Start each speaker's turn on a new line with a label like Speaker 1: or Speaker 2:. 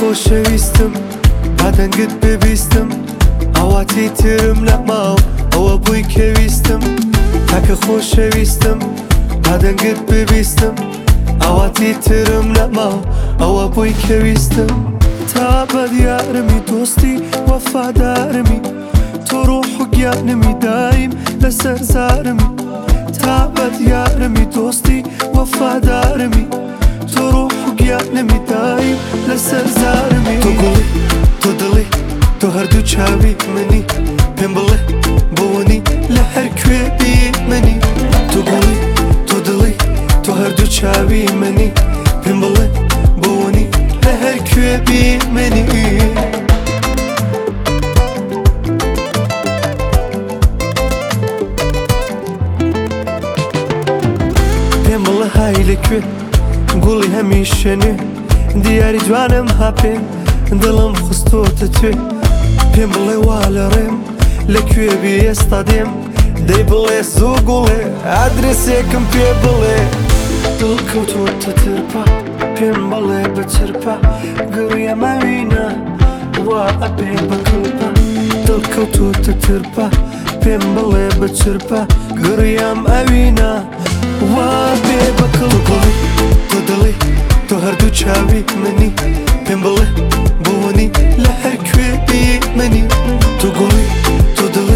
Speaker 1: خۆشەویستم بادەنگت ببیستم ئاواتی ترم نەماو ئەوە بووی کەویستم تاکە خۆشەویستم بادەنگت ببیستم ئاواتی ترم نەماو ئەوە بووی کەویستم تا بەدیارمی دۆستی وەفادارمی تۆ ڕۆح و گیانمی دایم لەسەر زارمی تا بەدیارمی دۆستی وەفادارمی تۆ ڕۆح و گیانمی دایم لەسەر زارمی تۆ گوڵی تۆ دڵی تۆ هەردوو چاوی منی پێم بڵێ بۆنی لە هەر کوێ بیمەنی تۆ گوڵی تۆ دڵی تۆ هەردوو چاوی منی پێم بڵێ بۆنی لە هەر کوێ بیمەنی پێم بڵێ های لەکوێ گوڵی هەمیشە نوێ دیاری جوانم هاپێ دڵم خستۆتە توێ پێم بڵێ وا لە ڕێم لەکوێ بێ ئێستا دێم دەی بڵێ زۆ گوڵێ ئادرێسێکم پێ بڵێ دڵکەوتۆتە ترپە پێم بڵێ بچرپە گڕیە ماوینە وا ئەبێ بەکڵپە دڵکەوتۆتە ترپە پێم بڵێ بچرپە گڕیەم ئەوینە وا بێ بەکڵ گوڵی تۆ دڵی تۆ هەردوو چاوی منی پێم بڵێ بۆنی لە هەر کوێ بیمەنی تۆ گوڵی تۆ دڵی